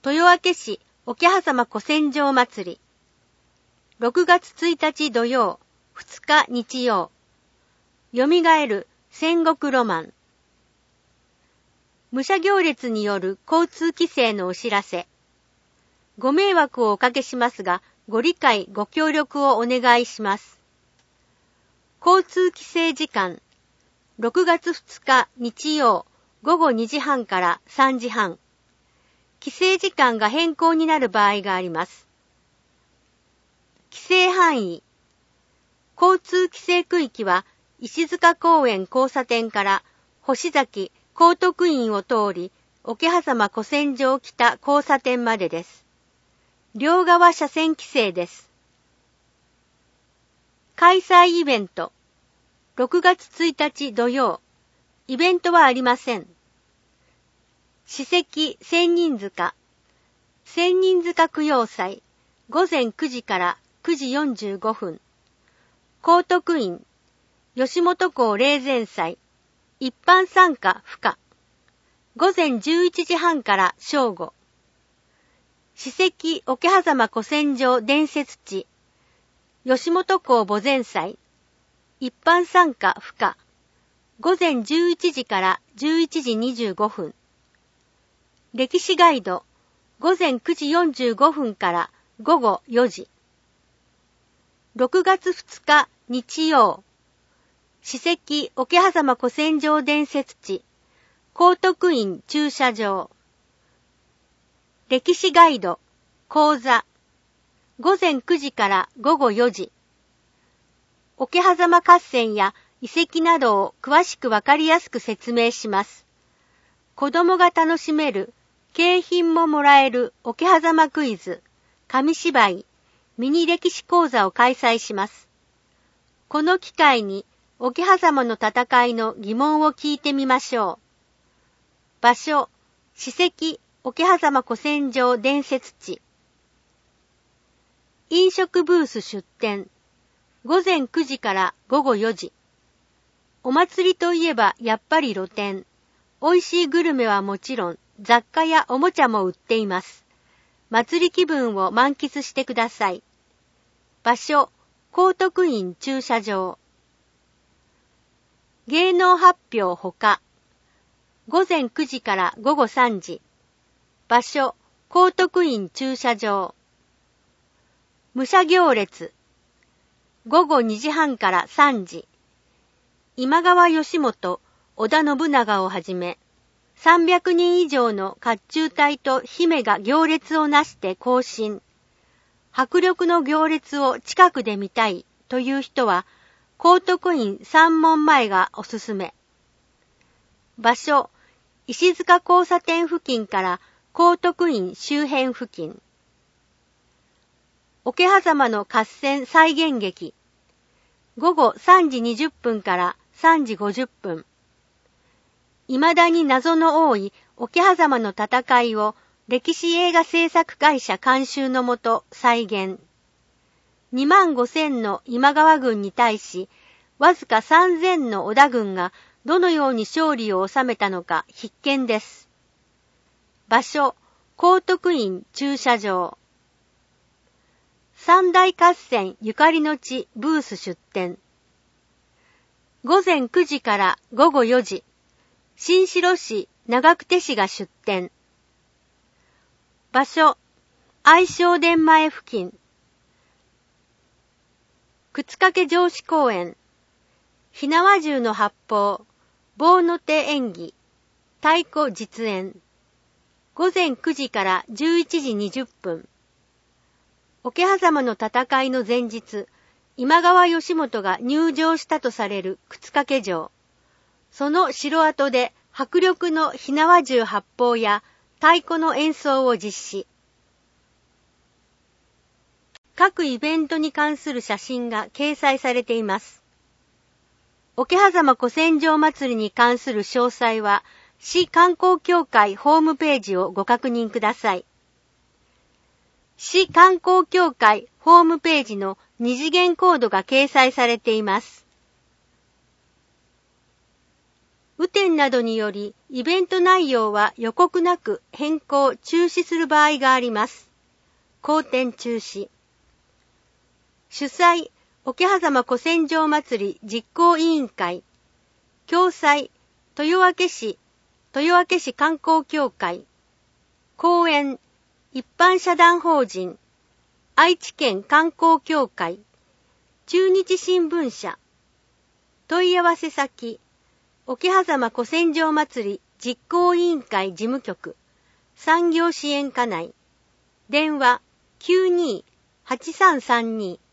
豊明市桶狭間古戦場祭り。6月1日土曜、2日日曜。蘇る戦国ロマン。武者行列による交通規制のお知らせ。ご迷惑をおかけしますが、ご理解ご協力をお願いします。交通規制時間。6月2日日曜午後2時半から3時半。規制時間が変更になる場合があります。規制範囲。交通規制区域は石塚公園交差点から星崎高徳院を通り桶狭間古戦場北交差点までです。両側車線規制です。開催イベント。6月1日土曜。イベントはありません。史跡千人塚。千人塚供養祭。午前9時から9時45分。高徳院。吉本校霊前祭。一般参加不可。午前11時半から正午。史跡桶狭間古戦場伝説地。吉本校墓前祭。一般参加不可。午前11時から11時25分。歴史ガイド。午前9時45分から午後4時。6月2日日曜。史跡桶狭間古戦場伝説地。高徳院駐車場。歴史ガイド。講座。午前9時から午後4時。桶狭間合戦や遺跡などを詳しくわかりやすく説明します。子供が楽しめる、景品ももらえる桶狭間クイズ、紙芝居、ミニ歴史講座を開催します。この機会に桶狭間の戦いの疑問を聞いてみましょう。場所、史跡桶狭間古戦場伝説地。飲食ブース出店。午前9時から午後4時。お祭りといえばやっぱり露店。美味しいグルメはもちろん雑貨やおもちゃも売っています。祭り気分を満喫してください。場所、高徳院駐車場。芸能発表ほか。午前9時から午後3時。場所、高徳院駐車場。武者行列。午後2時半から3時。今川義元、織田信長をはじめ、300人以上の甲冑隊と姫が行列をなして行進。迫力の行列を近くで見たいという人は、高徳院三門前がおすすめ。場所、石塚交差点付近から高徳院周辺付近。桶狭間の合戦再現劇。午後3時20分から3時50分。未だに謎の多い桶狭間の戦いを歴史映画制作会社監修のもと再現。25,000の今川軍に対し、わずか3,000の織田軍がどのように勝利を収めたのか必見です。場所、高徳院駐車場。三大合戦ゆかりの地ブース出展。午前9時から午後4時。新城市長久手市が出展。場所、愛称殿前付近。靴掛城址公園。火縄銃の発砲。棒の手演技。太鼓実演。午前9時から11時20分。桶狭間の戦いの前日、今川義元が入城したとされる靴掛城。その城跡で迫力の火縄銃発砲や太鼓の演奏を実施。各イベントに関する写真が掲載されています。桶狭間古戦場祭りに関する詳細は、市観光協会ホームページをご確認ください。市観光協会ホームページの二次元コードが掲載されています。 雨天などによりイベント内容は予告なく変更・中止する場合があります。後天中止。主催、桶狭間古戦場祭り実行委員会。共催、豊明市観光協会。講演、一般社団法人、愛知県観光協会。中日新聞社。問い合わせ先、桶狭間古戦場祭り実行委員会事務局、産業支援課内。電話、92-8332